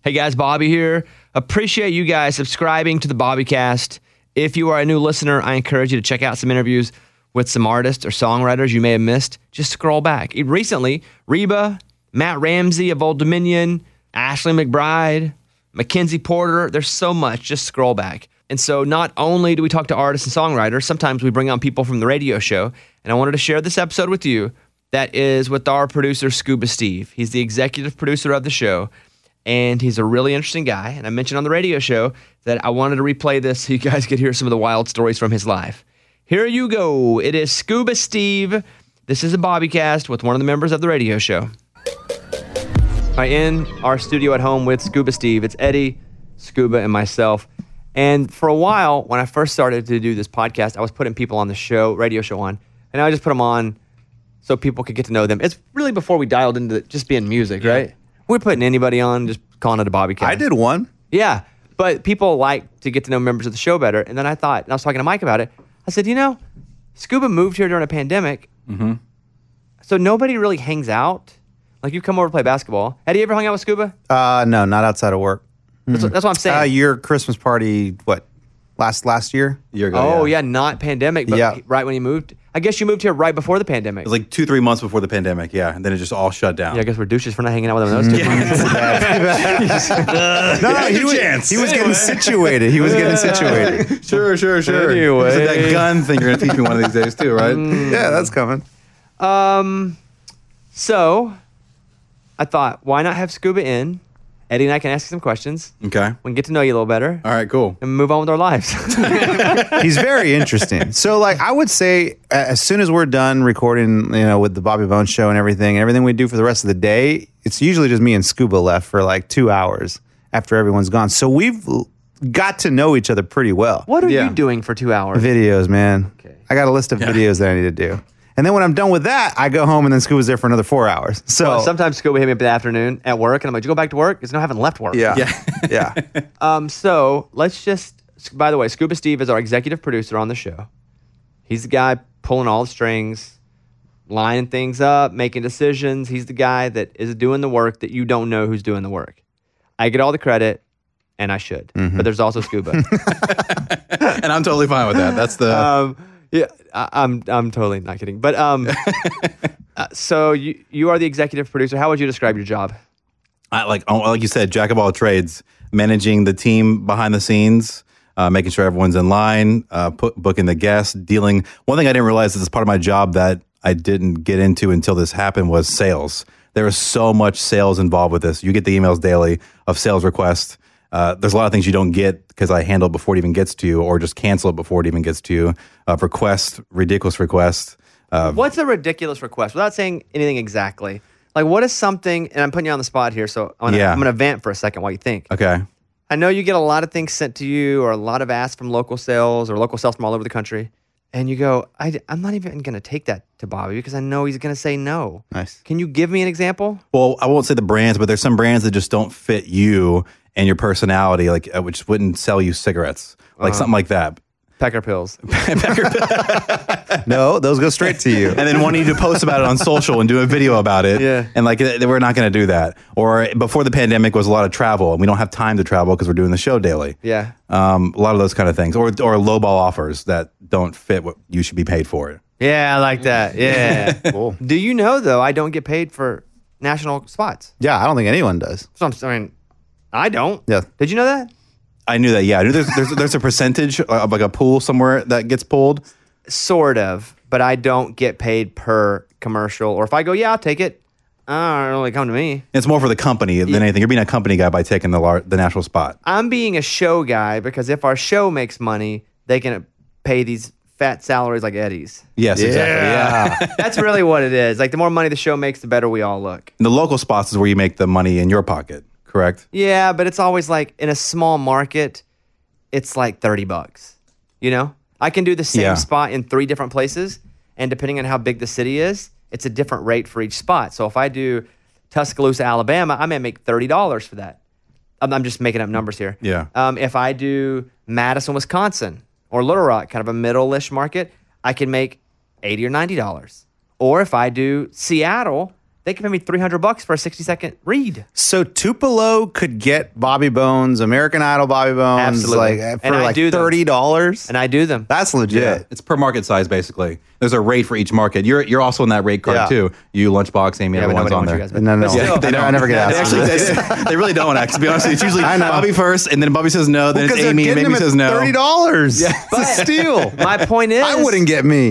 Hey guys, Bobby here. Appreciate you guys subscribing to the Bobbycast. If you are a new listener, I encourage you to check out some interviews with some artists or songwriters you may have missed. Just scroll back. Recently, Reba, Matt Ramsey of Old Dominion, Ashley McBride, Mackenzie Porter. There's so much. Just scroll back. And so not only do we talk to artists and songwriters, sometimes we bring on people from the radio show. And I wanted to share this episode with you that is with our producer, Scuba Steve. He's the executive producer of the show. And he's a really interesting guy. And I mentioned on the radio show that I wanted to replay this so you guys could hear some of the wild stories from his life. Here you go. It is Scuba Steve. This is a Bobbycast with one of the members of the radio show. In our studio at home with Scuba Steve. It's Eddie, Scuba, and myself. And for a while, when I first started to do this podcast, I was putting people on the show, radio show on. And I just put them on so people could get to know them. It's really before we dialed into just being music, right? We're putting anybody on, just calling it a Bobbycast. I did one. Yeah, but people like to get to know members of the show better. And then I thought, and I was talking to Mike about it, I said, Scuba moved here during a pandemic, so nobody really hangs out. Like, you come over to play basketball. Eddie, you ever hung out with Scuba? No, not outside of work. That's what I'm saying. Your Christmas party, last year? Year ago. Oh, yeah, not pandemic, but right when you moved. I guess you moved here right before the pandemic. It was like 2-3 months before the pandemic, yeah. And then it just all shut down. Yeah, I guess we're douches for not hanging out with them those 2 months. He was getting situated. Sure. Anyway. It's like that gun thing you're going to teach me one of these days too, right? Yeah, that's coming. So I thought, why not have Scuba in? Eddie and I can ask you some questions. Okay. We can get to know you a little better. All right, cool. And move on with our lives. He's very interesting. So, I would say, as soon as we're done recording, with the Bobby Bones show and everything we do for the rest of the day, it's usually just me and Scuba left for 2 hours after everyone's gone. So we've got to know each other pretty well. What are you doing for 2 hours? Videos, man. Okay. I got a list of videos that I need to do. And then when I'm done with that, I go home and then Scuba's there for another 4 hours. So Well, sometimes Scuba hit me up in the afternoon at work, and I'm like, "Did you go back to work?" Because I haven't left work. yeah. So let's just, by the way, Scuba Steve is our executive producer on the show. He's the guy pulling all the strings, lining things up, making decisions. He's the guy that is doing the work that you don't know who's doing the work. I get all the credit, and I should. But there's also Scuba. And I'm totally fine with that. That's the... Yeah, I'm totally not kidding. But so you are the executive producer. How would you describe your job? like you said, jack of all trades, managing the team behind the scenes, making sure everyone's in line, booking the guests, dealing. One thing I didn't realize is part of my job that I didn't get into until this happened was sales. There is so much sales involved with this. You get the emails daily of sales requests. There's a lot of things you don't get because I handle it before it even gets to you, or just cancel it before it even gets to you. Ridiculous requests. What's a ridiculous request? Without saying anything exactly. What is something, and I'm putting you on the spot here, so I'm going to vent for a second while you think. Okay. I know you get a lot of things sent to you, or a lot of asks from local sales, or local sales from all over the country, and you go, I'm not even going to take that to Bobby because I know he's going to say no. Nice. Can you give me an example? Well, I won't say the brands, but there's some brands that just don't fit you and your personality, which wouldn't sell you cigarettes, something like that. Pecker pills. No, those go straight to you. And then wanting you to post about it on social and do a video about it. Yeah. And we're not going to do that. Or before the pandemic was a lot of travel, and we don't have time to travel because we're doing the show daily. Yeah. A lot of those kind of things. Or lowball offers that don't fit what you should be paid for. Yeah, I like that. Yeah. Cool. Do you know, though, I don't get paid for national spots? Yeah, I don't think anyone does. So I don't. Yeah. Did you know that? I knew that, yeah. I knew there's a percentage of a pool somewhere that gets pulled. Sort of, but I don't get paid per commercial. Or if I go, yeah, I'll take it. Don't really come to me. It's more for the company than anything. You're being a company guy by taking the national spot. I'm being a show guy because if our show makes money, they can pay these fat salaries like Eddie's. Yes, exactly. Yeah. That's really what it is. The more money the show makes, the better we all look. And the local spots is where you make the money in your pocket, correct? Yeah, but it's always in a small market, it's $30. I can do the same spot in 3 different places, and depending on how big the city is, it's a different rate for each spot. So if I do Tuscaloosa, Alabama, I may make $30 for that. I'm just making up numbers here. Yeah. If I do Madison, Wisconsin, or Little Rock, kind of a middle-ish market, I can make $80 or $90. Or if I do Seattle, they can pay me $300 for a 60-second read. So Tupelo could get Bobby Bones, American Idol Bobby Bones, Absolutely. like And for I like do them. $30. And I do them. That's legit. It's per market size, basically. There's a rate for each market. You're also in that rate card Yeah. too. You, Lunchbox, Amy, Yeah, but everyone's nobody on wants there. you guys, but- No, but still, They don't. I never get They asked. actually, they really don't. Actually, to be honest, it's usually I know. Bobby first, and then Bobby says no, then it's Because they're Amy, and getting Amy them at says no. $30. Yeah. It's a steal. my point is, I wouldn't get me.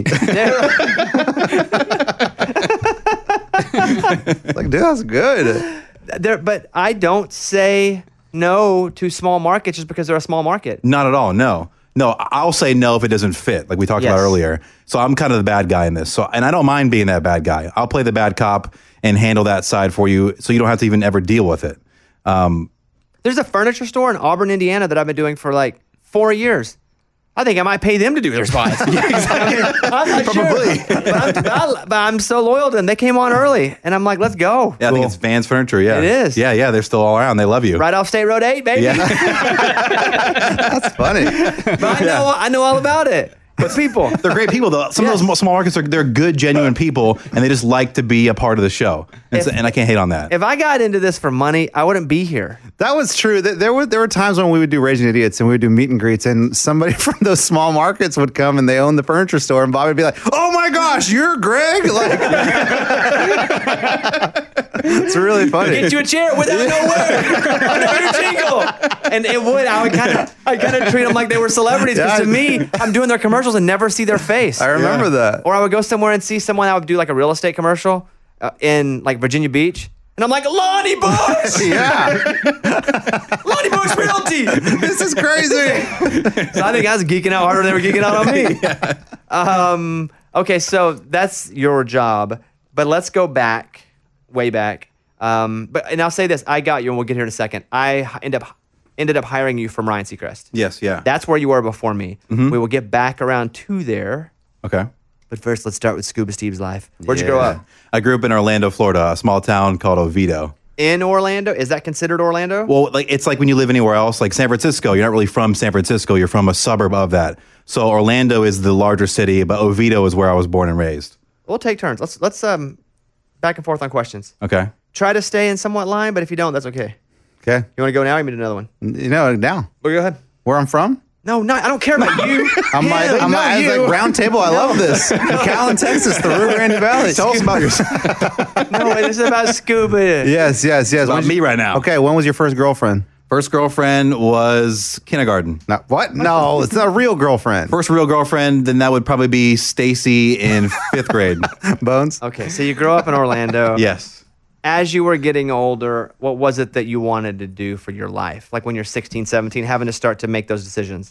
Like, dude, that's good. But I don't say no to small markets just because they're a small market. Not at all. No. I'll say no if it doesn't fit, like we talked about Yes. earlier. So I'm kind of the bad guy in this. So, and I don't mind being that bad guy. I'll play the bad cop and handle that side for you, so you don't have to even ever deal with it. There's a furniture store in Auburn, Indiana that I've been doing for like 4 years. I think I might pay them to do their spots. I'm not Probably. Sure. But I'm so loyal to them. They came on early, and I'm like, let's go. Yeah, I think it's Vans Furniture. Yeah, It is. Yeah, they're still all around. They love you. Right off State Road 8, baby. Yeah. That's funny. But I know all about it. But people. They're great people, though. Some Yes. of those small markets they're good, genuine people, and they just like to be a part of the show. And I can't hate on that. If I got into this for money, I wouldn't be here. That was true. There were times when we would do Raging Idiots and we would do meet and greets, and somebody from those small markets would come and they own the furniture store, and Bobby would be like, "Oh my gosh, you're Greg!" Like, it's really funny. Get you a chair without no word. Under your jingle. And it would. I kind of treat them like they were celebrities because Yeah. to me, I'm doing their commercials and never see their face. I remember that. Or I would go somewhere and see someone. I would do like a real estate commercial in like Virginia Beach, and I'm like, Lonnie Bush, Yeah, Lonnie Bush Realty. this is crazy. So I think I was geeking out harder than they were geeking out on me. Okay, so that's your job, but let's go back, way back. And I'll say this: I got you, and we'll get here in a second. I ended up hiring you from Ryan Seacrest. Yes, yeah. That's where you were before me. Mm-hmm. We will get back around to there. Okay. But first, let's start with Scuba Steve's life. Where'd you grow up? I grew up in Orlando, Florida, a small town called Oviedo. In Orlando? Is that considered Orlando? Well, like it's like when you live anywhere else, like San Francisco, you're not really from San Francisco, you're from a suburb of that. So Orlando is the larger city, but Oviedo is where I was born and raised. We'll take turns. Let's back and forth on questions. Okay. Try to stay in somewhat line, but if you don't, that's okay. Okay, You want to go now? Or you want me to do another one? you know now Well, go ahead. where I'm from. No, I don't care about you. I'm like, Him. I was like, round table. I love this. McAllen, Texas, the Rio Grande Valley. Tell us about yourself. No, this is about scuba. Yes. About When's- me right now. Okay, when was your first girlfriend? First girlfriend was kindergarten. No, what? No, it's not a real girlfriend. First real girlfriend, then that would probably be Stacy in 5th grade. Bones. Okay, so you grew up in Orlando. Yes. As you were getting older, what was it that you wanted to do for your life? Like when you're 16, 17, having to start to make those decisions.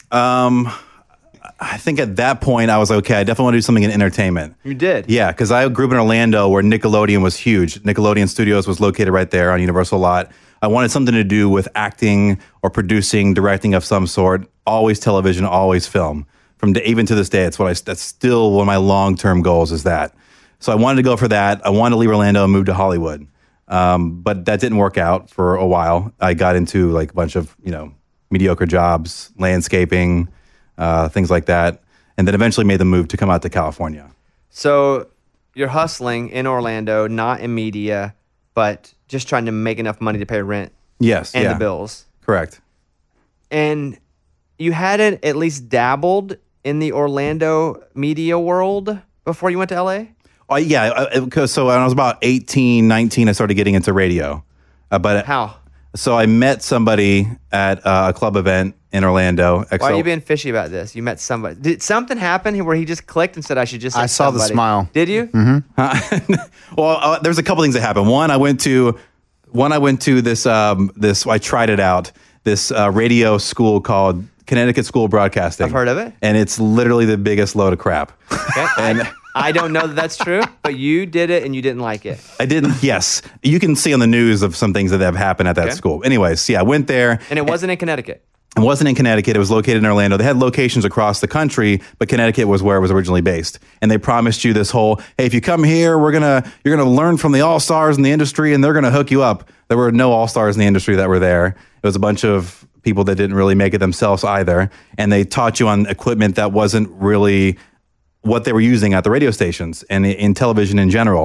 I think at that point I was like, okay, I definitely want to do something in entertainment. You did? Yeah, because I grew up in Orlando where Nickelodeon was huge. Nickelodeon Studios was located right there on Universal Lot. I wanted something to do with acting or producing, directing of some sort. Always television, always film. Even to this day, that's still one of my long-term goals is that. So I wanted to go for that. I wanted to leave Orlando and move to Hollywood. But that didn't work out for a while. I got into like a bunch of, mediocre jobs, landscaping, things like that. And then eventually made the move to come out to California. So you're hustling in Orlando, not in media, but just trying to make enough money to pay rent Yes. and yeah. the bills. Correct. And you hadn't at least dabbled in the Orlando media world before you went to LA? Oh, yeah. So when I was about 18, 19, I started getting into radio. But How? So I met somebody at a club event in Orlando. Why are you being fishy about this? You met somebody. Did something happen where he just clicked and said, I should just say I saw the somebody"? smile. Did you? Well, there's a couple things that happened. One, I went to this. I tried it out. This radio school called Connecticut School of Broadcasting. I've heard of it. And it's literally the biggest load of crap. Okay. I don't know that that's true, but you did it and you didn't like it. I didn't. Yes, you can see on the news of some things that have happened at that Okay. school. Anyways, yeah, I went there. And it wasn't in Connecticut. It wasn't in Connecticut. It was located in Orlando. They had locations across the country, but Connecticut was where it was originally based. And they promised you this whole, hey, if you come here, you're gonna learn from the all-stars in the industry, and they're gonna hook you up. There were no all-stars in the industry that were there. It was a bunch of people that didn't really make it themselves either. And they taught you on equipment that wasn't really what they were using at the radio stations and in television in general.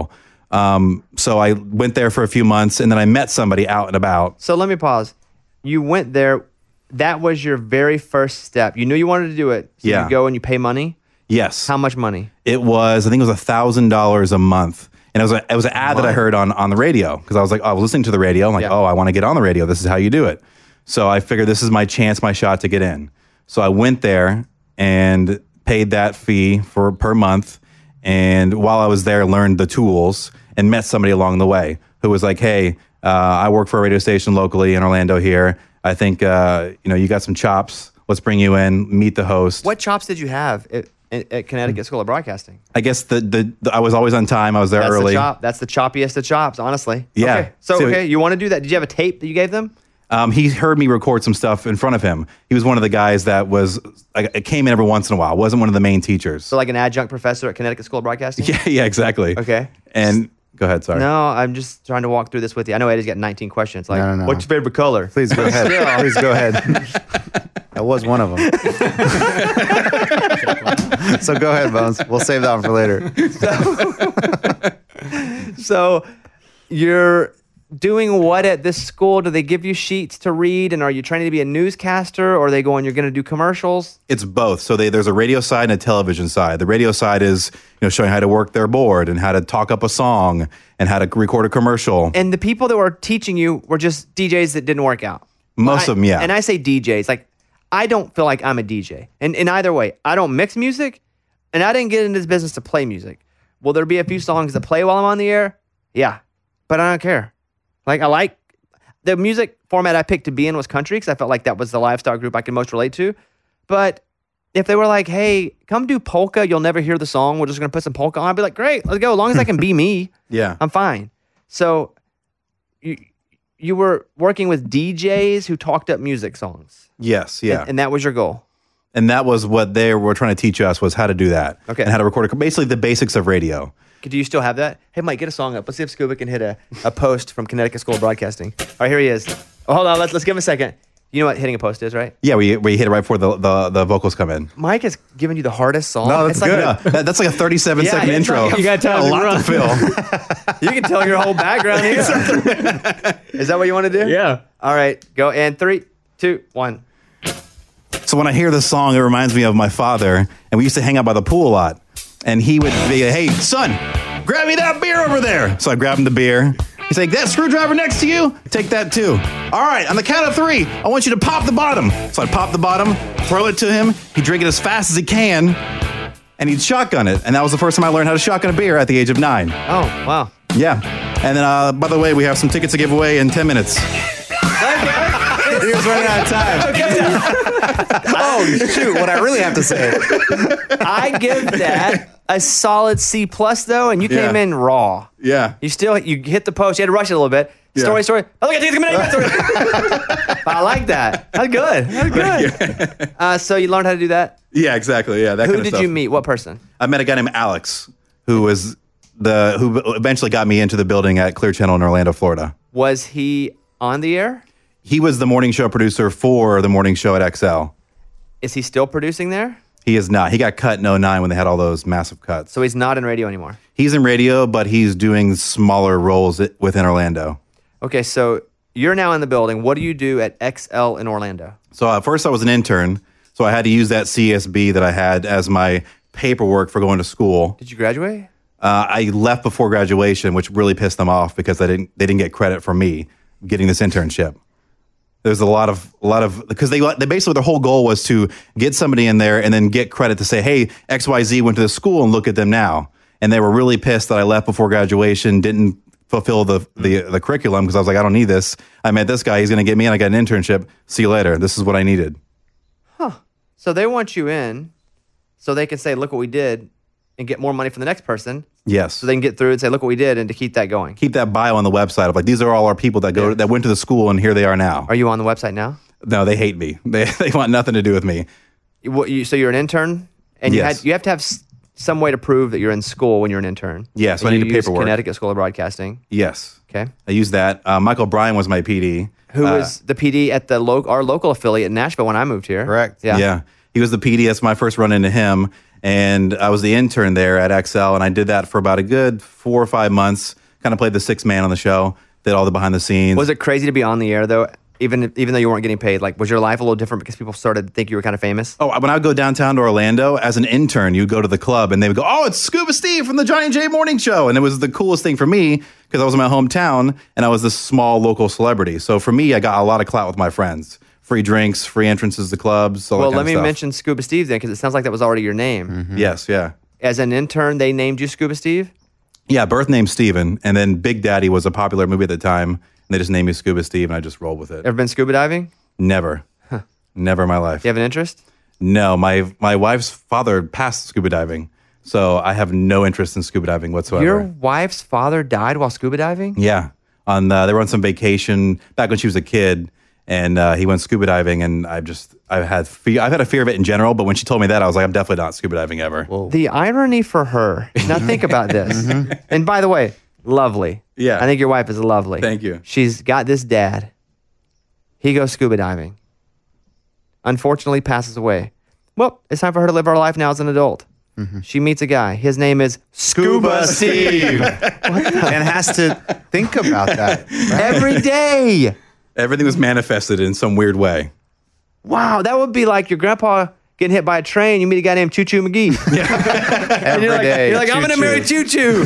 So I went there for a few months, and then I met somebody out and about. So let me pause. You went there. That was your very first step. You knew you wanted to do it. So Yeah. you go and you pay money. Yes. How much money? I think it was $1,000 a month. And it was an ad that I heard on the radio because I was like, I was listening to the radio. I'm like, Yeah. I want to get on the radio. This is how you do it. So I figured this is my chance, my shot to get in. So I went there and paid that fee per month. And while I was there, learned the tools and met somebody along the way who was like, hey, I work for a radio station locally in Orlando here. I think, you got some chops. Let's bring you in, meet the host. What chops did you have at Connecticut School of Broadcasting? I guess I was always on time. I was there early. That's the choppiest of chops, honestly. Yeah. Okay. So, you want to do that? Did you have a tape that you gave them? He heard me record some stuff in front of him. He was one of the guys that it came in every once in a while. Wasn't one of the main teachers. So like an adjunct professor at Connecticut School of Broadcasting? Yeah, exactly. Okay. And go ahead, sorry. No, I'm just trying to walk through this with you. I know Eddie's got 19 questions. Like, No. what's your favorite color? Please go ahead. Please go ahead. That was one of them. So go ahead, Bones. We'll save that one for later. So you're doing what at this school? Do they give you sheets to read? And are you training to be a newscaster? Or are they going, you're going to do commercials? It's both. So there's a radio side and a television side. The radio side is showing how to work their board and how to talk up a song and how to record a commercial. And the people that were teaching you were just DJs that didn't work out. Most of them, yeah. And I say DJs, like, I don't feel like I'm a DJ. And in either way, I don't mix music, and I didn't get into this business to play music. Will there be a few songs that play while I'm on the air? Yeah, but I don't care. Like, I like the music format I picked to be in was country because I felt like that was the lifestyle group I could most relate to. But if they were like, hey, come do polka, you'll never hear the song, we're just going to put some polka on, I'd be like, great, let's go. As long as I can be me, Yeah. I'm fine. So you were working with DJs who talked up music songs. Yes, yeah. And that was your goal. And that was what they were trying to teach us was how to do that. Okay. And how to record basically the basics of radio. Do you still have that? Hey, Mike, get a song up. Let's see if Scuba can hit a post from Connecticut School of Broadcasting. All right, here he is. Oh, hold on, let's give him a second. You know what hitting a post is, right? Yeah, we hit it right before the vocals come in. Mike has given you the hardest song. No, that's It's like good. Yeah, that's like a 37-second it's intro. like- You got time a to lot run. to fill. you can tell your whole background here. Is that what you want to do? Yeah. All right, go. And 3, 2, 1. So when I hear this song, it reminds me of my father, and we used to hang out by the pool a lot. And he would be, hey, son, grab me that beer over there. So I grabbed him the beer. He's like, that screwdriver next to you? Take that too. All right, on the count of 3, I want you to pop the bottom. So I'd pop the bottom, throw it to him. He'd drink it as fast as he can, and he'd shotgun it. And that was the first time I learned how to shotgun a beer at the age of 9. Oh, wow. Yeah. And then, by the way, we have some tickets to give away in 10 minutes. He was running out of time. Oh, shoot. What I really have to say. I give that a solid C plus though, and you came Yeah. in raw. Yeah. You hit the post. You had to rush it a little bit. Yeah. Story. Oh, look, it's coming in. I like that. That's good. That's good. So you learned how to do that. Yeah, exactly. Yeah, that Who kind of did stuff. you meet? What person? I met a guy named Alex, who eventually got me into the building at Clear Channel in Orlando, Florida. Was he on the air? He was the morning show producer for the morning show at XL. Is he still producing there? He is not. He got cut in 09 when they had all those massive cuts. So he's not in radio anymore. He's in radio, but he's doing smaller roles within Orlando. Okay, so you're now in the building. What do you do at XL in Orlando? So at first I was an intern, so I had to use that CSB that I had as my paperwork for going to school. Did you graduate? I left before graduation, which really pissed them off because they didn't get credit for me getting this internship. There's a lot of because they basically their whole goal was to get somebody in there and then get credit to say, hey, XYZ went to the school and look at them now. And they were really pissed that I left before graduation, didn't fulfill the curriculum because I was like, I don't need this. I met this guy, he's going to get me and I got an internship. See you later. This is what I needed. So they want you in so they can say, look what we did and get more money from the next person. Yes. So they can get through and say, look what we did, and to keep that going. Keep that bio on the website of like, these are all our people that went to the school and here they are now. Are you on the website now? No, they hate me. They want nothing to do with me. So you're an intern, and Yes. you have to have some way to prove that you're in school when you're an intern. Yeah, so And I you need a use paperwork. Connecticut School of Broadcasting. Yes. Okay. I used that. Michael Bryan was my PD. Who was the PD at our local affiliate in Nashville when I moved here? Correct. Yeah. He was the PD. That's my first run into him. And I was the intern there at XL, and I did that for about a good 4 or 5 months. kind of played the sixth man on the show, did all the behind the scenes. Was it crazy to be on the air though? Even though you weren't getting paid, like was your life a little different because people started to think you were kind of famous? Oh, when I would go downtown to Orlando as an intern, you'd go to the club and they would go, "Oh, it's Scuba Steve from the Johnny and Jay Morning Show," and it was the coolest thing for me because I was in my hometown and I was this small local celebrity. So for me, I got a lot of clout with my friends. Free drinks, free entrances to clubs. All Well, that let kind me of stuff. mention Scuba Steve then, because it sounds like that was already your name. Yes, yeah. As an intern, they named you Scuba Steve? Yeah, birth name Steven, and then Big Daddy was a popular movie at the time, and they just named me Scuba Steve, and I just rolled with it. Ever been scuba diving? Never. Never in my life. Do you have an interest? No, my wife's father passed scuba diving, so I have no interest in scuba diving whatsoever. Your wife's father died while scuba diving? Yeah, they were on some vacation back when she was a kid, and he went scuba diving, and I've had a fear of it in general, but when she told me that, I was like, I'm definitely not scuba diving ever. The irony for her. Now think about this. And by the way, lovely. Yeah. I think your wife is lovely. Thank you. She's got this dad. He goes scuba diving. Unfortunately, passes away. Well, it's time for her to live her life now as an adult. She meets a guy. His name is Scuba Steve. And has to think about that. Every day. Everything was manifested in some weird way. Wow, that would be like your grandpa getting hit by a train. You meet a guy named Choo Choo McGee. Every day. You're like, I'm going to marry Choo Choo.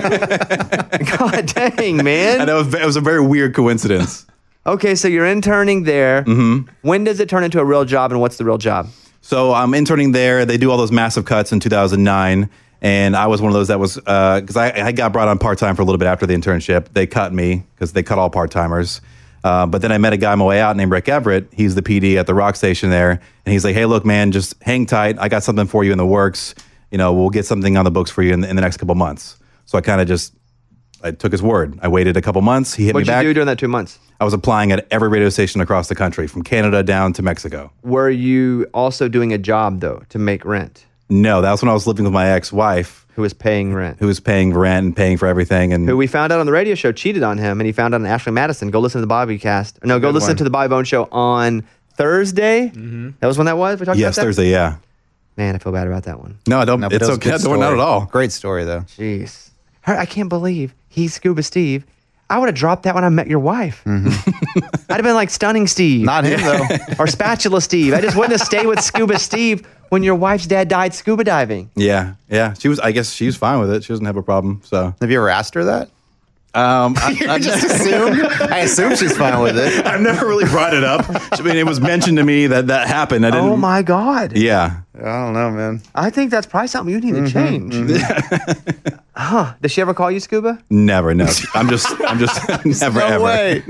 God dang, man. And it was a very weird coincidence. Okay, so you're interning there. When does it turn into a real job, and what's the real job? So I'm interning there. They do all those massive cuts in 2009. And I was one of those that was, because I got brought on part-time for a little bit after the internship. They cut me because they cut all part-timers. But then I met a guy on my way out named Rick Everett. He's the PD at the rock station there. And he's like, "Hey, look, man, just hang tight. I got something for you in the works. We'll get something on the books for you in the next couple months." So I kind of I took his word. I waited a couple months. He hit What'd me you back. do during that 2 months? I was applying at every radio station across the country, from Canada down to Mexico. Were you also doing a job, though, to make rent? No, that was when I was living with my ex-wife, Who was paying rent? who was paying rent and paying for everything. And Who we found out on the radio show cheated on him, and he found out on Ashley Madison. Go listen to the Bobby cast. No, go listen to the Bobby Bones show on Thursday. That was when that was? We talked yes, about that? Thursday, yeah. Man, I feel bad about that one. No, I don't. No, but It's it was a okay. good Don't, not story. at all. Great story, though. Jeez. I can't believe he's Scuba Steve. I would have dropped that when I met your wife. I'd have been like Stunning Steve. Not him, though. Or Spatula Steve. I just wouldn't have stayed with Scuba Steve when your wife's dad died scuba diving. Yeah. I guess she was fine with it. She doesn't have a problem. So Have you ever asked her that? I Just assume. I assume she's fine with it. I've never really brought it up. I mean, it was mentioned to me that happened. I didn't. Oh my God. Yeah. I don't know, man. I think that's probably something you need to change. Huh. Does she ever call you Scuba? Never. No. I'm just never No ever. way.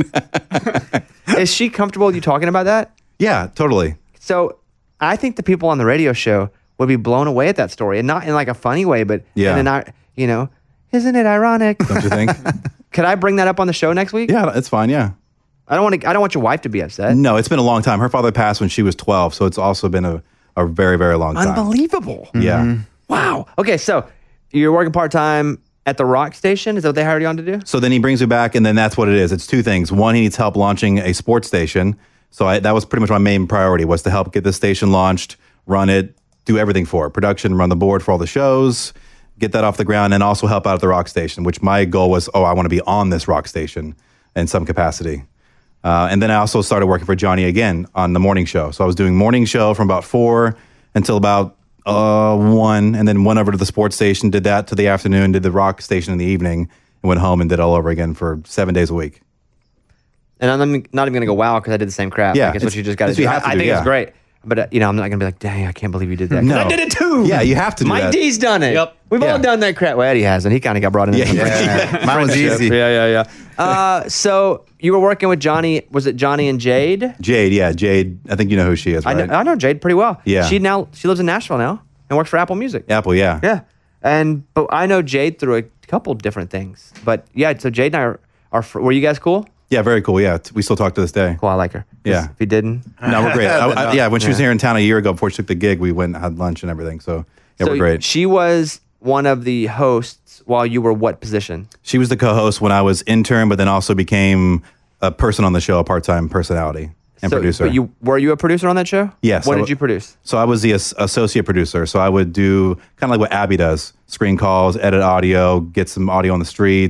Is she comfortable with you talking about that? Yeah. Totally. So I think the people on the radio show would be blown away at that story, and not in like a funny way, but Yeah. in an, isn't it ironic? Don't you think? Could I bring that up on the show next week? Yeah. It's fine. Yeah. I don't want your wife to be upset. No. It's been a long time. Her father passed when she was 12, so it's also been a very, very long time. Unbelievable. Yeah. Wow. Okay, so you're working part-time at the rock station? Is that what they hired you on to do? So then he brings me back, and then that's what it is. It's two things. One, he needs help launching a sports station. So that was pretty much my main priority, was to help get the station launched, run it, do everything for it. Production, run the board for all the shows, get that off the ground, and also help out at the rock station, which my goal was, I want to be on this rock station in some capacity. And then I also started working for Johnny again on the morning show. So I was doing morning show from about 4 until about 1, and then went over to the sports station, did that to the afternoon, did the rock station in the evening, and went home and did it all over again for 7 days a week. And I'm not even going to go wow because I did the same crap. Yeah, Like, it's what it's- you just got to it's do. what you have to I do, think it's yeah. great. But, I'm not going to be like, dang, I can't believe you did that. 'Cause No. I did it too. Yeah, you have to do Mike that. D's done it. Yep. We've Yeah. all done that crap. Well, Eddie hasn't. He kind of got brought in. Yeah. Mine was easy. Yeah. So you were working with Johnny. Was it Johnny and Jade? Jade. I think you know who she is, right? I know Jade pretty well. Yeah. She lives in Nashville now and works for Apple Music. Apple, yeah. Yeah. But I know Jade through a couple different things. But yeah, so Jade and I were you guys cool? Yeah, very cool. Yeah, we still talk to this day. Cool, I like her. 'Cause Yeah. If you didn't. No, we're great. Yeah, when she was here in town a year ago before she took the gig, we went and had lunch and everything. So, yeah, So we're great. she was one of the hosts while you were what position? She was the co-host when I was intern, but then also became a person on the show, a part-time personality and So- producer. But were you a producer on that show? Yes, What I did w- you produce? So I was the associate producer. So I would do kind of like what Abby does: screen calls, edit audio, get some audio on the streets,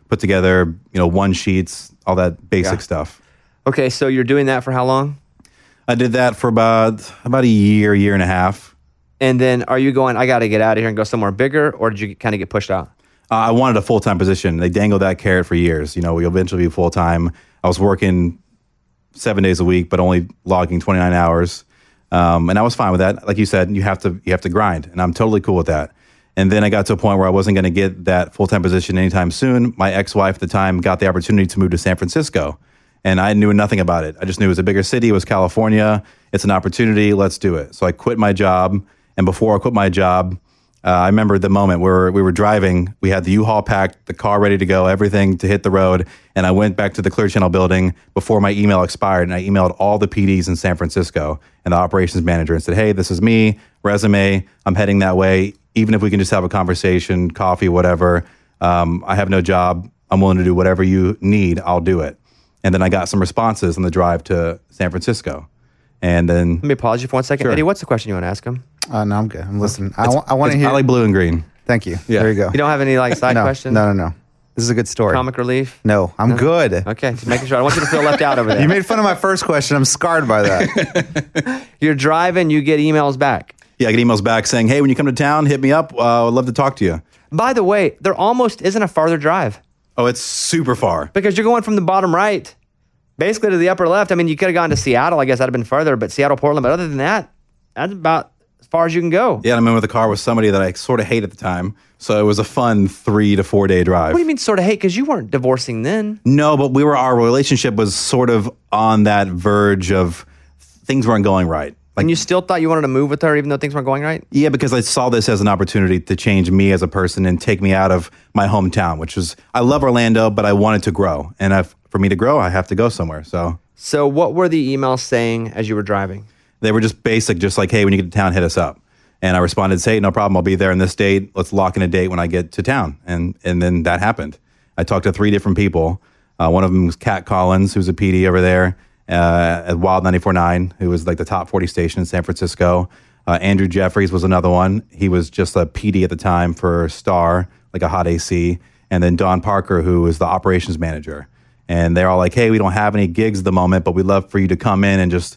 put together, one sheets, all that basic stuff. Okay, so you're doing that for how long? I did that for about a year and a half. And then are you going, I got to get out of here and go somewhere bigger, or did you kind of get pushed out? I wanted a full-time position. They dangled that carrot for years. We eventually be full-time. I was working 7 days a week, but only logging 29 hours. And I was fine with that. Like you said, you have to grind, and I'm totally cool with that. And then I got to a point where I wasn't going to get that full-time position anytime soon. My ex-wife at the time got the opportunity to move to San Francisco, and I knew nothing about it. I just knew it was a bigger city. It was California. It's an opportunity. Let's do it. So I quit my job. And before I quit my job, I remember the moment where we were driving. We had the U-Haul packed, the car ready to go, everything to hit the road. And I went back to the Clear Channel building before my email expired. And I emailed all the PDs in San Francisco and the operations manager and said, hey, this is me, resume. I'm heading that way. Even if we can just have a conversation, coffee, whatever. I have no job. I'm willing to do whatever you need. I'll do it. And then I got some responses on the drive to San Francisco. And then Let me pause you for 1 second. Sure. Eddie, what's the question you want to ask him? No, I'm good. I'm listening. I want to hear. I like blue and green. Thank you. Yeah. There you go. You don't have any side no, questions? No. This is a good story. Comic relief? No, I'm good. Okay, just making sure. I want you to feel left out over there. You made fun of my first question. I'm scarred by that. You're driving, you get emails back. Yeah, I get emails back saying, hey, when you come to town, hit me up. I'd love to talk to you. By the way, there almost isn't a farther drive Oh, it's super far. because you're going from the bottom right basically to the upper left. I mean, you could have gone to Seattle. I guess that'd have been further, but Seattle, Portland. But other than that, that's about as far as you can go. Yeah, and I'm in with the car with somebody that I sort of hate at the time. So it was a fun 3 to 4 day drive. What do you mean sort of hate? Because you weren't divorcing then. No, but our relationship was sort of on that verge of things weren't going right. And you still thought you wanted to move with her even though things weren't going right? Yeah, because I saw this as an opportunity to change me as a person and take me out of my hometown, which was, I love Orlando, but I wanted to grow. And for me to grow, I have to go somewhere. So what were the emails saying as you were driving? They were just basic, just like, hey, when you get to town, hit us up. And I responded, say, no problem, I'll be there on this date. Let's lock in a date when I get to town. And then that happened. I talked to 3 different people. One of them was Kat Collins, who's a PD over there at Wild 94.9, who was like the top 40 station in San Francisco. Andrew Jeffries was another one. He was just a PD at the time for Star, like a hot AC. And then Don Parker, who was the operations manager. And they're all like, hey, we don't have any gigs at the moment, but we'd love for you to come in and just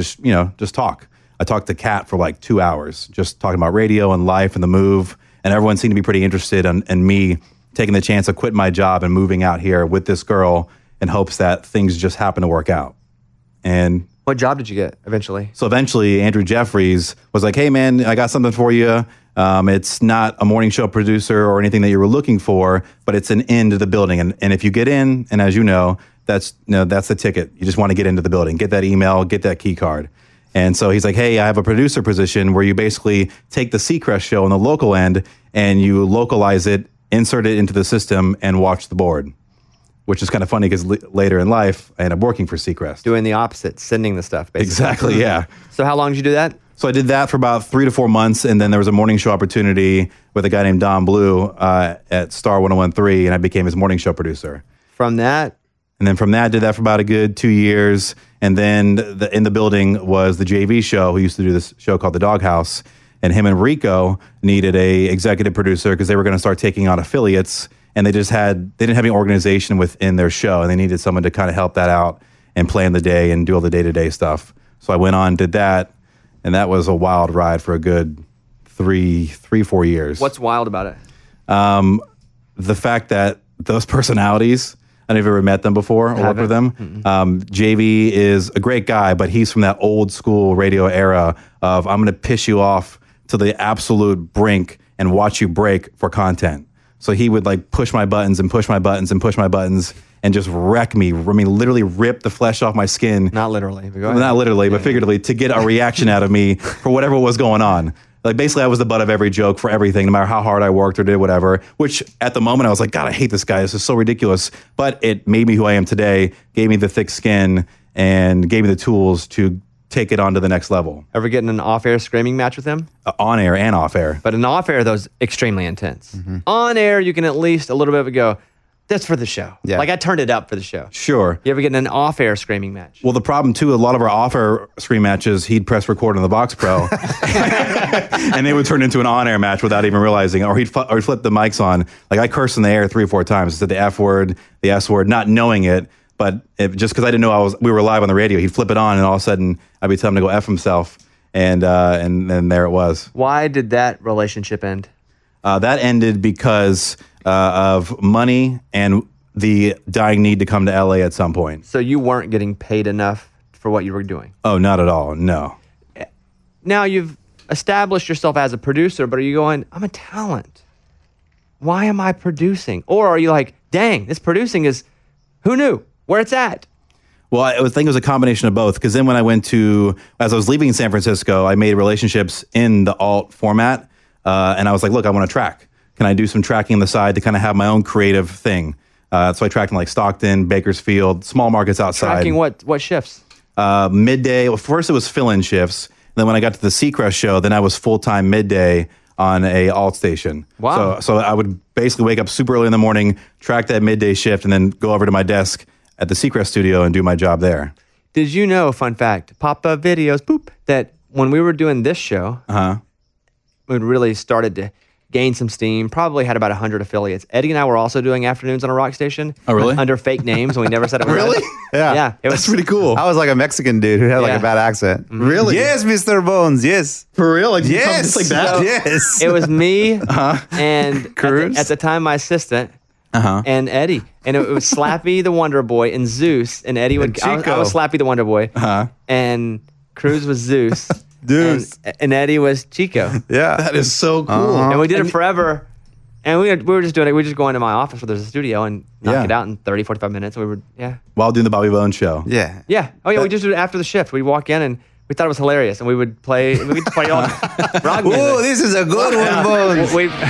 talk. I talked to Kat for like 2 hours, just talking about radio and life and the move. And everyone seemed to be pretty interested in me taking the chance of quitting my job and moving out here with this girl in hopes that things just happen to work out. And What job did you get eventually? so eventually Andrew Jeffries was like, hey man, I got something for you. It's not a morning show producer or anything that you were looking for, but it's an in to the building. And if you get in, and as you know, that's the ticket. You just want to get into the building, get that email, get that key card. And so he's like, hey, I have a producer position where you basically take the Seacrest show on the local end and you localize it, insert it into the system, and watch the board. Which is kind of funny because later in life, I ended up working for Seacrest. Doing the opposite, sending the stuff, basically. Exactly, yeah. So how long did you do that? So I did that for about 3 to 4 months, and then there was a morning show opportunity with a guy named Don Blue at Star 101.3, and I became his morning show producer. From that, And then from that, did that for about a good 2 years. And then in the building was the JV show, who used to do this show called The Doghouse. And him and Rico needed a executive producer because they were going to start taking on affiliates. And they didn't have any organization within their show. And they needed someone to kind of help that out and plan the day and do all the day-to-day stuff. So I went on, did that. And that was a wild ride for a good 4 years. what's wild about it? The fact that those personalities, I never ever met them before or worked with them. JV is a great guy, but he's from that old school radio era of I'm going to piss you off to the absolute brink and watch you break for content. So he would like push my buttons and push my buttons and push my buttons and just wreck me. I mean, literally rip the flesh off my skin. Not literally. But go Well, ahead. not literally, but figuratively, to get a reaction out of me for whatever was going on. Like basically, I was the butt of every joke for everything, no matter how hard I worked or did whatever. Which at the moment I was like, God, I hate this guy. This is so ridiculous. But it made me who I am today. Gave me the thick skin and gave me the tools to take it on to the next level, Ever get in an off-air screaming match with him? on air and off air. But an off-air, those extremely intense. On air, you can at least a little bit of it go, That's for the show. Yeah. Like I turned it up for the show. Sure. You ever get in an off-air screaming match? Well, the problem too, a lot of our offer screen matches, he'd press record on the Box Pro, and they would turn into an on-air match without even realizing, or he'd flip the mics on. Like I cursed in the air 3 or 4 times. I said the F word, the S word, not knowing it, but just because I didn't know we were live on the radio, he'd flip it on, and all of a sudden I'd be telling him to go F himself, and there it was. Why did that relationship end? That ended because of money and the dying need to come to LA at some point. So you weren't getting paid enough for what you were doing. Oh, not at all. No. Now you've established yourself as a producer, but are you going, I'm a talent. Why am I producing? Or are you like, dang, this producing is, who knew where it's at? Well, I think it was a combination of both. Because then when I as I was leaving San Francisco, I made relationships in the alt format. And I was like, look, I want to track. Can I do some tracking on the side to kind of have my own creative thing? So I tracked in like Stockton, Bakersfield, small markets outside. Tracking what shifts? Midday. Well, first it was fill-in shifts. Then when I got to the Seacrest show, then I was full-time midday on a alt station. Wow. So I would basically wake up super early in the morning, track that midday shift, and then go over to my desk at the Seacrest studio and do my job there. Did you know, fun fact, pop-up videos, boop, that when we were doing this show, we really started to gain some steam, probably had about 100 affiliates. Eddie and I were also doing afternoons on a rock station. Oh, really? Under fake names, and we never said it was Really? us. Yeah. Yeah. It was That's pretty cool. I was like a Mexican dude who had like Yeah. a bad accent. Really? Yes, Mr. Bones. Yes. For real? Like Yes. just like that? Yes. It was me and Cruz? at the time my assistant and Eddie, and it was Slappy the Wonder Boy and Zeus, and Eddie would And I was Chico. Slappy the Wonder Boy, and Cruz was Zeus, Zeus. and Eddie was Chico, Yeah. That is so cool. and we did it forever. And we were just doing it. We were just going to my office where there's a studio and knock Yeah. it out in 30, 45 minutes. And we were, While doing the Bobby Bones show. Yeah. Yeah. Oh, yeah. We just did it after the shift. We'd walk in and we thought it was hilarious. And we would play all rock music. Oh, this is a good one, Bones.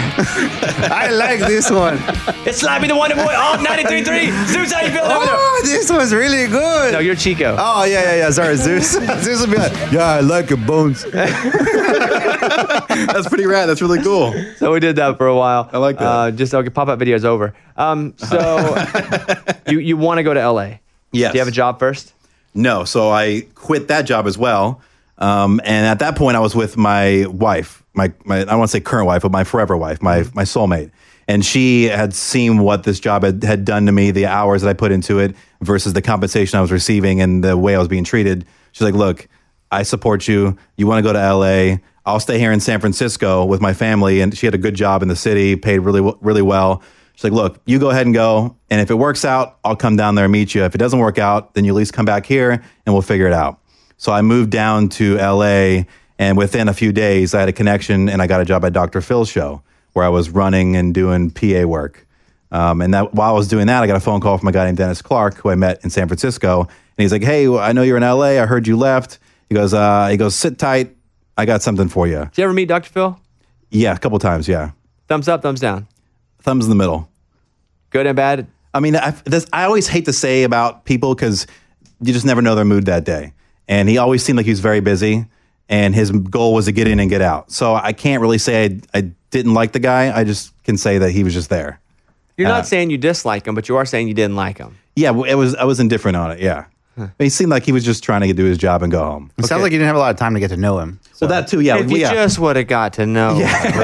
I like this one. It's Slappy the Wonder Boy, all 93.3. Zeus, how you feeling over there? Oh, this was really good. No, you're Chico. Oh, yeah. Sorry, Zeus. Zeus would be like, yeah, I like it, Bones. That's pretty rad. That's really cool. So we did that for a while. I like that. Just okay, pop-up video's over. So you want to go to LA? Yes. Do you have a job first? No. So I quit that job as well. And at that point, I was with my wife, my I don't want to say current wife, but my forever wife, my soulmate. And she had seen what this job had done to me, the hours that I put into it versus the compensation I was receiving and the way I was being treated. She's like, look, I support you. You want to go to LA. I'll stay here in San Francisco with my family. And she had a good job in the city, paid really well. She's like, look, you go ahead and go. And if it works out, I'll come down there and meet you. If it doesn't work out, then you at least come back here and we'll figure it out. So I moved down to LA, and within a few days, I had a connection and I got a job at Dr. Phil's show where I was running and doing PA work. And that while I was doing that, I got a phone call from a guy named Dennis Clark, who I met in San Francisco. And he's like, hey, I know you're in LA. I heard you left. He goes, sit tight. I got something for you. Did you ever meet Dr. Phil? Yeah, a couple times, yeah. Thumbs up, thumbs down. Thumbs in the middle. Good and bad? I mean, I always hate to say about people because you just never know their mood that day. And he always seemed like he was very busy, and his goal was to get in and get out. So I can't really say I didn't like the guy. I just can say that he was just there. You're not saying you dislike him, but you are saying you didn't like him. Yeah, I was indifferent on it, yeah. He seemed like he was just trying to do his job and go home. It sounds like you didn't have a lot of time to get to know him. So that too, yeah. If you just would have got to know.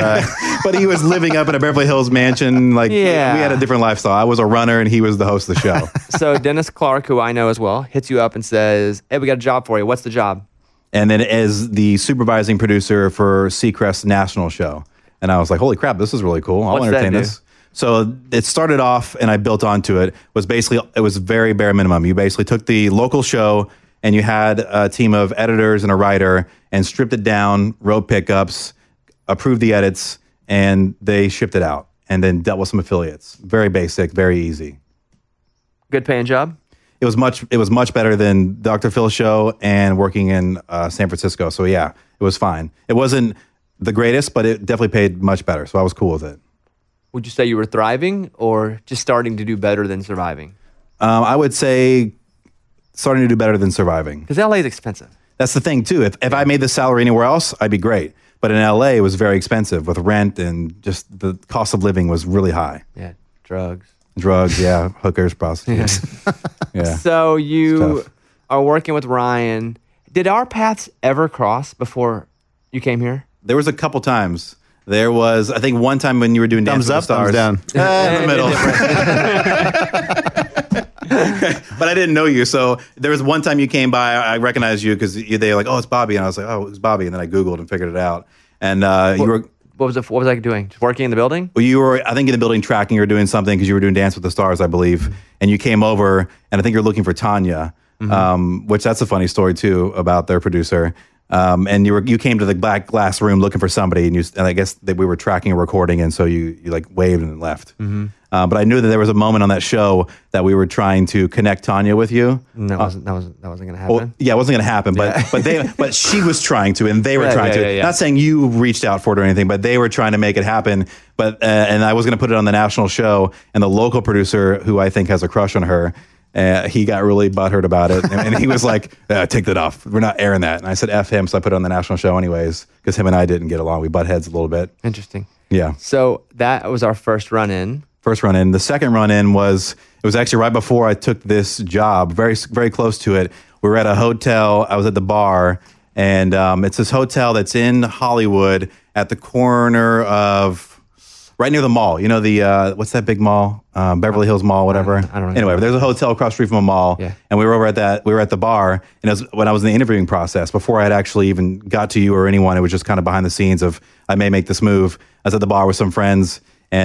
But he was living up in a Beverly Hills mansion. Like, Yeah. we had a different lifestyle. I was a runner, and he was the host of the show. So Dennis Clark, who I know as well, hits you up and says, hey, we got a job for you. What's the job? And then as the supervising producer for Seacrest National Show. And I was like, holy crap, this is really cool. I'll What's that entertain do? this. So it started off, and I built onto it, it was very bare minimum. You basically took the local show, and you had a team of editors and a writer, and stripped it down, wrote pickups, approved the edits, and they shipped it out, and then dealt with some affiliates. Very basic, very easy. Good paying job? It was much better than Dr. Phil's show and working in San Francisco. So yeah, it was fine. It wasn't the greatest, but it definitely paid much better. So I was cool with it. Would you say you were thriving or just starting to do better than surviving? I would say starting to do better than surviving. Because LA is expensive. That's the thing too. If I made this salary anywhere else, I'd be great. But in LA, it was very expensive with rent, and just the cost of living was really high. Yeah, drugs. drugs, hookers, prostitutes. Yeah. So you It's tough. are working with Ryan. Did our paths ever cross before you came here? There was a couple times. There was, I think, one time when you were doing Dance Thumbs with up, the thumbs Stars. down. In the middle. But I didn't know you. So there was one time you came by, I recognized you because they were like, oh, it's Bobby. And I was like, oh, it's Bobby. And then I Googled and figured it out. And you were... What was I doing? Just working in the building? Well, you were, I think, in the building tracking or doing something because you were doing Dance with the Stars, I believe. And you came over, and I think you're looking for Tanya, which that's a funny story, too, about their producer. And you came to the black glass room looking for somebody, and I guess that we were tracking a recording, and so you like waved and left. But I knew that there was a moment on that show that we were trying to connect Tanya with you. And that wasn't going to happen. Well, yeah, it wasn't going to happen, but she was trying to, and they were trying to. Yeah. Not saying you reached out for it or anything, but they were trying to make it happen. But and I was going to put it on the national show, and the local producer, who I think has a crush on her, he got really butthurt about it, and he was like, "Take that off. We're not airing that." And I said, "F him," so I put it on the national show anyways, because him and I didn't get along. We butt heads a little bit. Interesting. Yeah. So that was our first run in. First run in. The second run in was actually right before I took this job, very, very close to it. We were at a hotel. I was at the bar, and it's this hotel that's in Hollywood at the corner of, right near the mall. You know, the, what's that big mall? Beverly Hills Mall, whatever. I don't know. Anyway, there's a hotel across the street from a mall, Yeah. and we were at the bar, and it was when I was in the interviewing process, before I had actually even got to you or anyone. It was just kind of behind the scenes of, I may make this move. I was at the bar with some friends,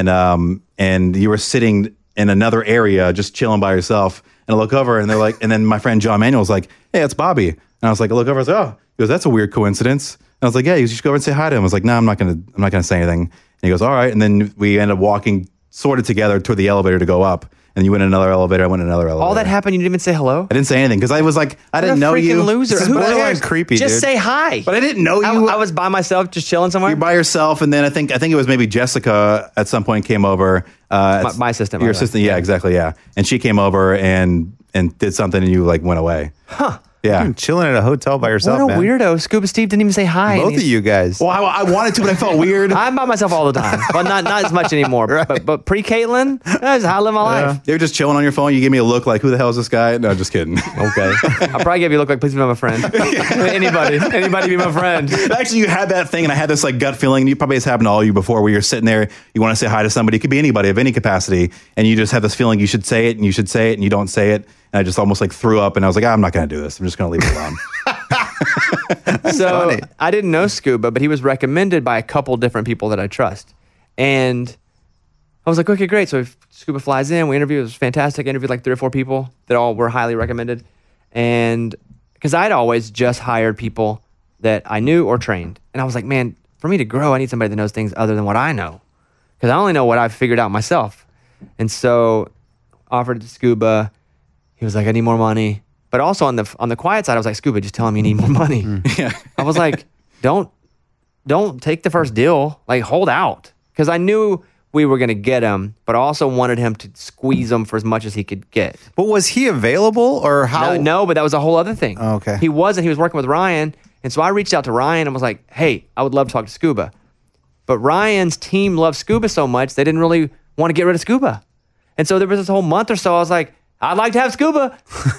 and you were sitting in another area just chilling by yourself, and I look over and they're like, and then my friend John Manuel was like, "Hey, it's Bobby." And I was like, I look over, I was like, "Oh," he goes, "That's a weird coincidence." And I was like, "Yeah, you should go over and say hi to him." I was like, "No, I'm not gonna say anything." And he goes, "All right." And then we ended up walking sort of together toward the elevator to go up, and you went in another elevator, I went in another elevator. All that happened, you didn't even say hello? I didn't say anything because I was like, I didn't know What a you. freaking loser. This is Who borderline cares? creepy, Just dude. say hi. But I didn't know you. I was by myself, just chilling somewhere. You're by yourself, and then I think it was maybe Jessica at some point came over. My assistant, by Your the way. assistant, yeah, exactly, yeah. And she came over and did something, and you like went away. Huh? Yeah. You're chilling at a hotel by yourself, What a man. weirdo. Scuba Steve didn't even say hi. Both of you guys. Well, I wanted to, but I felt weird. I'm by myself all the time. Well, not as much anymore. Right. But pre-Caitlin, that's how I live my life. They were just chilling on your phone. You gave me a look like, "Who the hell is this guy?" No, just kidding. Okay. I'll probably give you a look like, please be my friend. Anybody be my friend. Actually, you had that thing, and I had this like gut feeling, and you probably has happened to all you before, where you're sitting there, you want to say hi to somebody. It could be anybody of any capacity, and you just have this feeling you should say it, and you don't say it. And I just almost like threw up, and I was like, I'm not going to do this. I'm just going to leave it alone. So funny. I didn't know Scuba, but he was recommended by a couple different people that I trust. And I was like, okay, great. So if Scuba flies in, we interview. It was fantastic. I interviewed like 3 or 4 people that all were highly recommended. And because I'd always just hired people that I knew or trained. And I was like, man, for me to grow, I need somebody that knows things other than what I know. Because I only know what I've figured out myself. And so offered it to Scuba. He was like, I need more money. But also on the quiet side, I was like, Scuba, just tell him you need more money. Yeah. I was like, don't take the first deal. Like, hold out. Because I knew we were going to get him, but I also wanted him to squeeze him for as much as he could get. But was he available or how? No, but that was a whole other thing. Oh, okay. He wasn't. He was working with Ryan. And so I reached out to Ryan and was like, hey, I would love to talk to Scuba. But Ryan's team loved Scuba so much, they didn't really want to get rid of Scuba. And so there was this whole month or so, I was like, I'd like to have Scuba.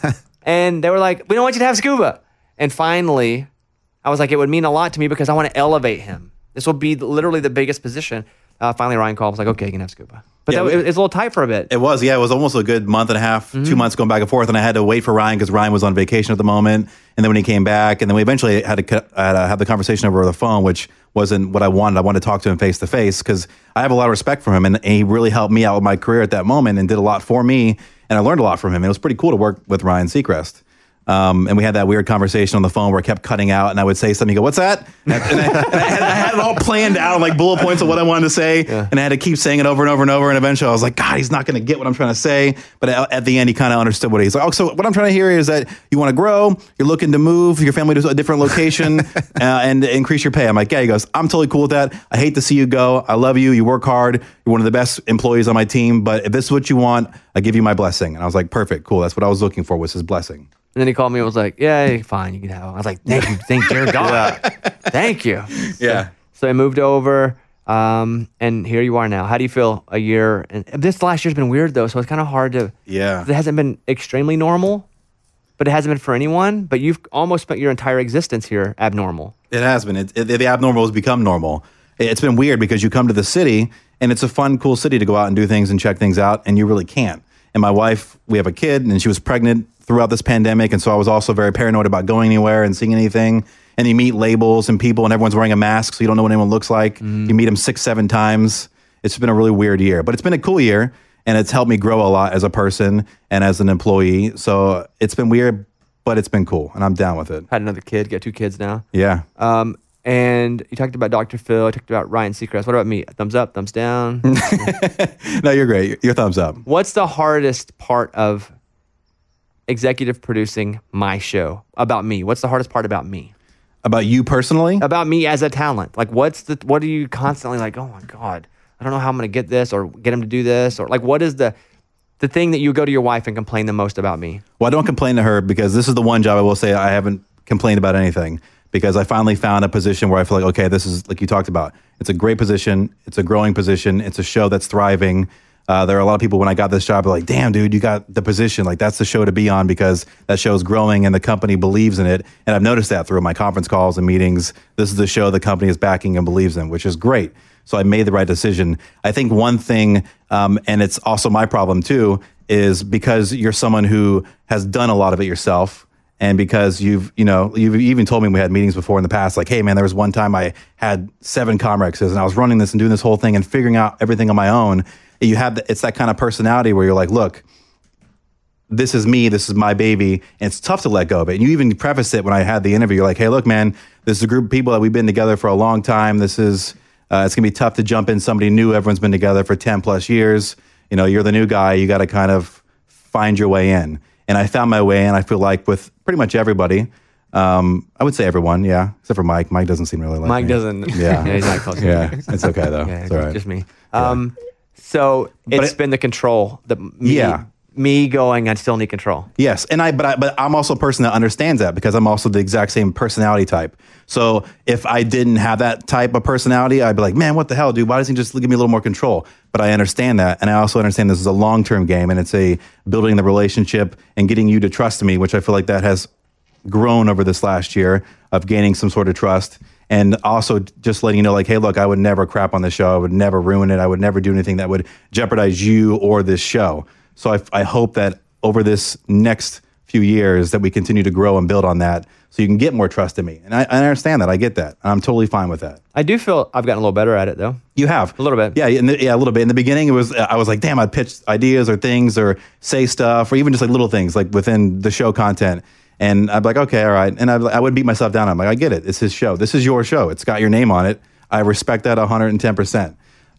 And they were like, we don't want you to have Scuba. And finally, I was like, it would mean a lot to me because I want to elevate him. This will be literally the biggest position. Finally, Ryan called. Was like, okay, you can have Scuba. But Yeah, it was a little tight for a bit. It was almost a good month and a half, 2 months going back and forth, and I had to wait for Ryan because Ryan was on vacation at the moment. And then when he came back, and then we eventually had to have the conversation over the phone, which wasn't what I wanted. I wanted to talk to him face to face because I have a lot of respect for him, and he really helped me out with my career at that moment and did a lot for me, and I learned a lot from him. It was pretty cool to work with Ryan Seacrest. And we had that weird conversation on the phone where I kept cutting out, and I would say something. You go, "What's that?" And I had it all planned out, like bullet points of what I wanted to say, and I had to keep saying it over and over and over. And eventually, I was like, "God, he's not going to get what I'm trying to say." But at the end, he kind of understood what he's like. "Oh, so what I'm trying to hear is that you want to grow, you're looking to move your family to a different location, and increase your pay." I'm like, "Yeah." He goes, "I'm totally cool with that. I hate to see you go. I love you. You work hard. You're one of the best employees on my team. But if this is what you want, I give you my blessing." And I was like, "Perfect, cool. That's what I was looking for, was his blessing." And then he called me and was like, yeah, fine, you can have him. I was like, thank you, dear God. Thank you. Yeah. So I moved over. And here you are now. How do you feel a year? And this last year's been weird though, so it's kind of hard to. Yeah. It hasn't been extremely normal, but it hasn't been for anyone. But you've almost spent your entire existence here abnormal. It has been. The abnormal has become normal. It's been weird because you come to the city and it's a fun, cool city to go out and do things and check things out, and you really can't. And my wife, we have a kid, and she was pregnant throughout this pandemic, and so I was also very paranoid about going anywhere and seeing anything. And you meet labels and people, and everyone's wearing a mask, so you don't know what anyone looks like. You meet them 6-7 times. It's been a really weird year, but it's been a cool year, and it's helped me grow a lot as a person and as an employee. So it's been weird, but it's been cool, and I'm down with it. Had another kid, got 2 kids now. Yeah. And you talked about Dr. Phil, I talked about Ryan Seacrest. What about me? Thumbs up, thumbs down? No, you're great. Your thumbs up. What's the hardest part of executive producing my show? About me. What's the hardest part about me? About you personally? About me as a talent. Like, what are you constantly like, oh my God, I don't know how I'm going to get this or get him to do this? Or like, what is the thing that you go to your wife and complain the most about me? Well, I don't complain to her because this is the one job I will say I haven't complained about anything, because I finally found a position where I feel like, okay, this is like you talked about. It's a great position. It's a growing position. It's a show that's thriving. There are a lot of people when I got this job, they're like, damn, dude, you got the position. Like, that's the show to be on because that show is growing and the company believes in it. And I've noticed that through my conference calls and meetings. This is the show the company is backing and believes in, which is great. So I made the right decision. I think one thing, and it's also my problem too, is because you're someone who has done a lot of it yourself. And because you've even told me we had meetings before in the past, like, hey man, there was one time I had 7 Comrexes and I was running this and doing this whole thing and figuring out everything on my own. You have it's that kind of personality where you're like, look, this is me, this is my baby, and it's tough to let go of it. And you even preface it when I had the interview. You're like, hey, look, man, this is a group of people that we've been together for a long time. This is it's gonna be tough to jump in somebody new. Everyone's been together for 10 plus years. You know, you're the new guy. You got to kind of find your way in. And I found my way in. I feel like with pretty much everybody. I would say everyone, yeah, except for Mike. Mike doesn't seem really like Mike me. doesn't. Yeah. He's not close. Yeah, it's okay though. Yeah, it's all right. just me. So it's been the control. Me going, I still need control. Yes, and but I'm also a person that understands that because I'm also the exact same personality type. So if I didn't have that type of personality, I'd be like, man, what the hell, dude? Why doesn't he just give me a little more control? But I understand that, and I also understand this is a long-term game, and it's a building the relationship and getting you to trust me, which I feel like that has grown over this last year of gaining some sort of trust. And also just letting you know, like, hey, look, I would never crap on the show. I would never ruin it. I would never do anything that would jeopardize you or this show. So I hope that over this next few years that we continue to grow and build on that so you can get more trust in me. And I understand that. I get that. I'm totally fine with that. I do feel I've gotten a little better at it, though. You have. A little bit. Yeah, a little bit. In the beginning, I was like, damn, I'd pitch ideas or things or say stuff or even just like little things like within the show content. And I'd be like, okay, all right. And I would beat myself down. I'm like, I get it. It's his show. This is your show. It's got your name on it. I respect that 110%.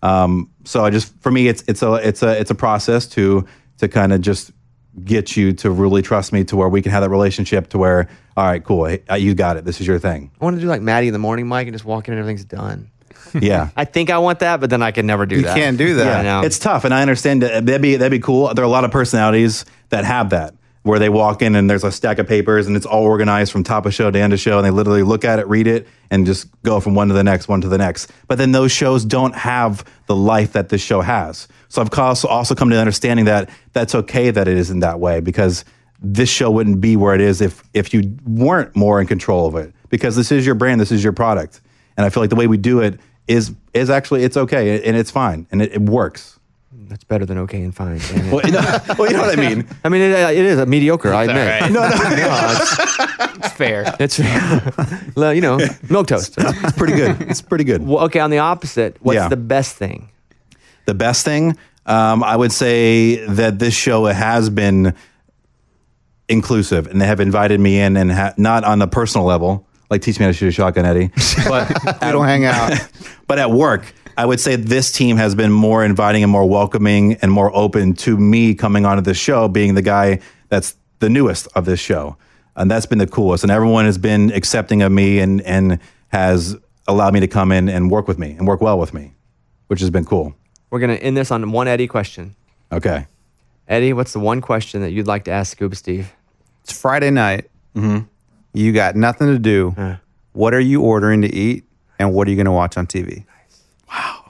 So for me, it's a process to kind of just get you to really trust me to where we can have that relationship to where, all right, cool. Hey, you got it. This is your thing. I want to do like Maddie in the morning, Mike, and just walk in and everything's done. Yeah. I think I want that, but then I can never do that. You can't do that. Yeah, I know. It's tough, and I understand that that'd be cool. There are a lot of personalities that have that, where they walk in and there's a stack of papers and it's all organized from top of show to end of show, and they literally look at it, read it, and just go from one to the next. But then those shows don't have the life that this show has. So I've also come to the understanding that that's okay that it isn't that way, because this show wouldn't be where it is if you weren't more in control of it, because this is your brand, this is your product. And I feel like the way we do it is actually, it's okay and it's fine and it works. That's better than okay and fine. Well, you know what I mean? I mean, it is a mediocre, I admit. right. No, it's fair. It's fair. Well, milk toast. It's pretty good. It's pretty good. Well, okay, on the opposite, what's Yeah. the best thing? The best thing, I would say that this show has been inclusive, and they have invited me in, and not on a personal level, like teach me how to shoot a shotgun, Eddie. But We don't hang out. But at work, I would say this team has been more inviting and more welcoming and more open to me coming onto the show, being the guy that's the newest of this show. And that's been the coolest. And everyone has been accepting of me and has allowed me to come in and work with me and work well with me, which has been cool. We're going to end this on one Eddie question. Okay. Eddie, what's the one question that you'd like to ask Scuba Steve? It's Friday night. Mm-hmm. You got nothing to do. What are you ordering to eat, and what are you going to watch on TV? Wow.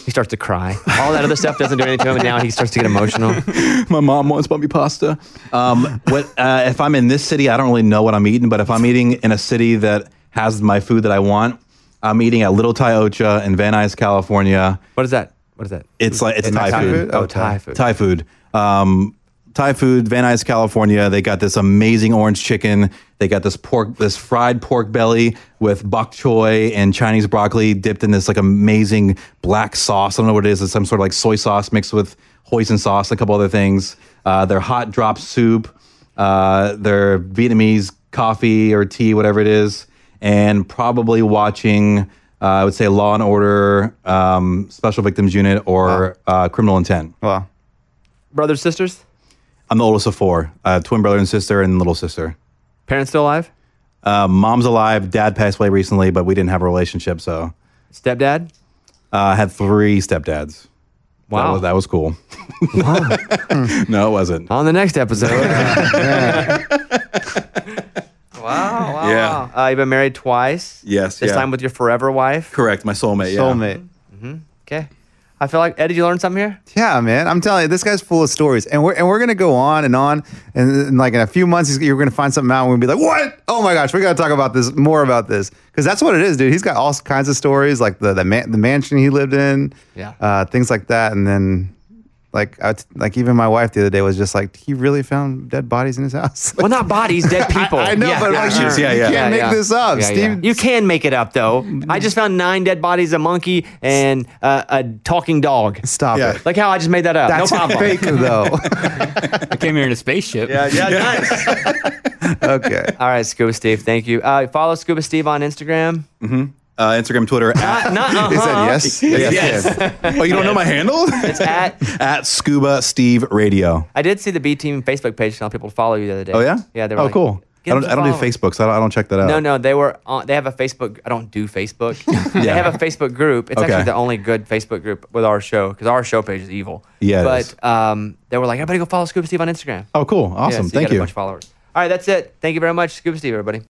He starts to cry. All that other stuff doesn't do anything to him, and now he starts to get emotional. My mom wants bumpy pasta. If I'm in this city, I don't really know what I'm eating, but if I'm eating in a city that has my food that I want, I'm eating at Little Thai Ocha in Van Nuys, California. What is that? It's Thai food. Oh, Thai food. Thai food. Thai food, Van Nuys, California. They got this amazing orange chicken. They got this fried pork belly with bok choy and Chinese broccoli dipped in this like amazing black sauce. I don't know what it is. It's some sort of like soy sauce mixed with hoisin sauce, a couple other things. Their hot drop soup, their Vietnamese coffee or tea, whatever it is, and probably watching, I would say, Law and Order, Special Victims Unit, or Criminal Intent. Wow. Brothers, sisters? I'm the oldest of four, twin brother and sister and little sister. Parents still alive? Mom's alive. Dad passed away recently, but we didn't have a relationship, so. Stepdad? I had 3 stepdads. Wow. That was cool. Wow. No, it wasn't. On the next episode. Wow. Yeah. You've been married twice. Yes, This yeah. time with your forever wife. Correct, my soulmate, yeah. Soulmate. Okay. I feel like, Ed, did you learn something here? Yeah, man. I'm telling you, this guy's full of stories, and we're gonna go on, and like in a few months, you're gonna find something out, and we'll be like, "What? Oh my gosh, we gotta talk about this more about this," because that's what it is, dude. He's got all kinds of stories, like the mansion he lived in, things like that, and then like even my wife the other day was just like, he really found dead bodies in his house. Well, not bodies, dead people. I know, but like, sure. you can't make this up, Yeah, Steve. yeah. You can make it up, though. I just found 9 dead bodies, a monkey, and a talking dog. Stop Yeah. it. Like how I just made that up. That's no problem. fake, though. I came here in a spaceship. Yeah, nice. Okay. All right, Scuba Steve, thank you. Follow Scuba Steve on Instagram. Instagram, Twitter. He said yes. Yes. Oh, you don't know my handle? It's At Scuba Steve Radio. I did see the B Team Facebook page telling people to follow you the other day. Oh, yeah? Yeah, they were Oh, like, cool. I "Get them don't, to I don't do follow." Facebook, so I don't check that out. No, they were on. They have a Facebook. I don't do Facebook. They have a Facebook group. It's Okay. actually the only good Facebook group with our show because our show page is evil. Yeah, it but is. they were like, everybody go follow Scuba Steve on Instagram. Oh, cool. Yeah, Awesome. so Thank got you. a bunch of followers. All right, that's it. Thank you very much, Scuba Steve, everybody.